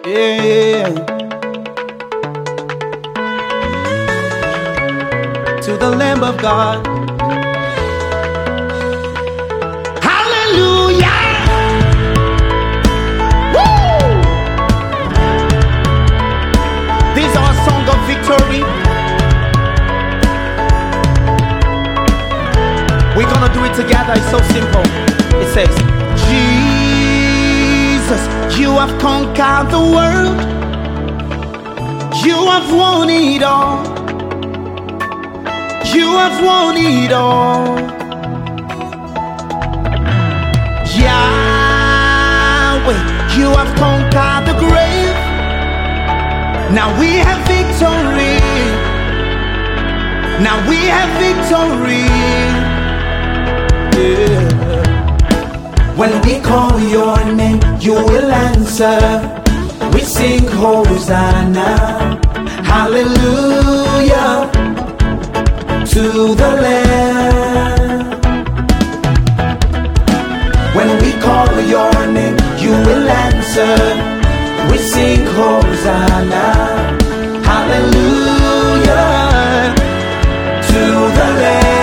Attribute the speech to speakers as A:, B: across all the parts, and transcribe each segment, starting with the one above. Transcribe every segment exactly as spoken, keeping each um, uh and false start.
A: Yeah. To the Lamb of God. Hallelujah. Woo! These are a song of victory. We're gonna do it together. It's so simple. It says, Jesus, you have conquered the world. You have won it all. You have won it all. Yahweh, you have conquered the grave. Now we have victory. Now we have victory. Yeah. When we call your name, you will answer. We sing Hosanna, hallelujah, to the Lamb. When we call your name, you will answer. We sing Hosanna, hallelujah, to the Lamb.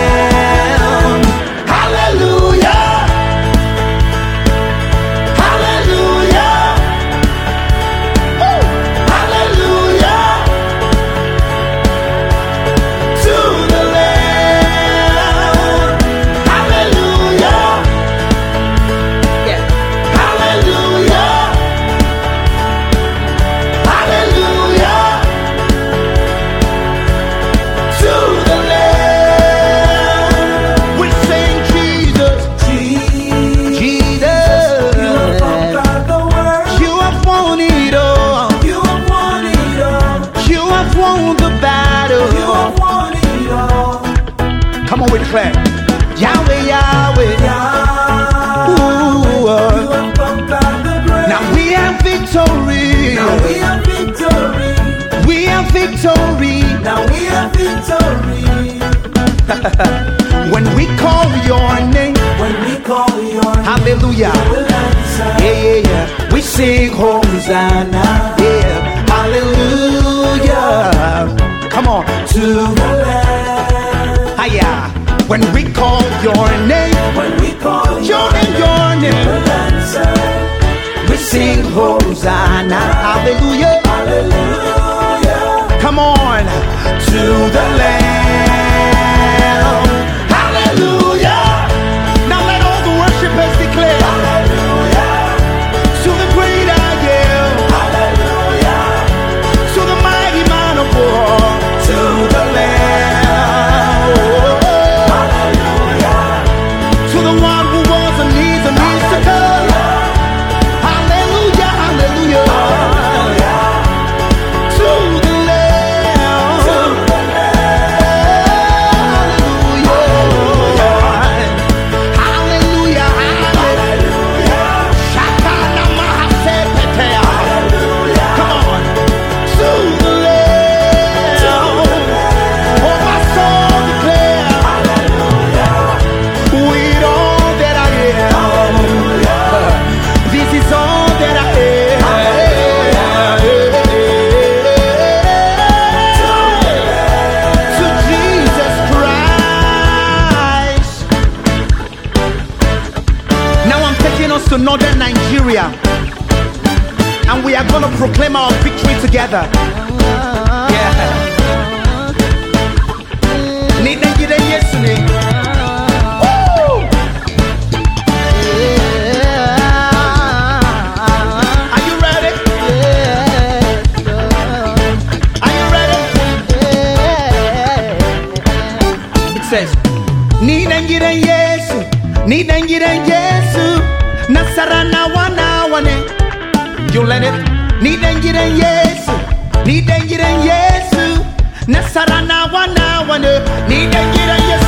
A: Come on, we declare Yahweh, Yahweh, Yahweh. Ooh, uh. Now we have victory. Now we have victory. We have victory. Now we have victory. When we call your name, when we call your name, hallelujah. Yeah, yeah, yeah. We sing Hosanna. Yeah, hallelujah. Come on, to the Lamb. Hiya. When we call your name, when we call your name, your name, we sing Hosanna, hallelujah, hallelujah. Come on, to the Lamb, hallelujah. Now let all the worshipers declare, hallelujah, to the great I am, hallelujah, to the mighty man of war, to the Lamb. To northern Nigeria, and we are going to proclaim our victory together. Yeah. Woo! Are you ready? Are you ready? It says, Ninangire Yesu, Ninangire Yesu. Nasarana wana wane. You let it. Nidengire Yesu. Nidengire Yesu. Nasarana wana wane. Nidengire Yesu.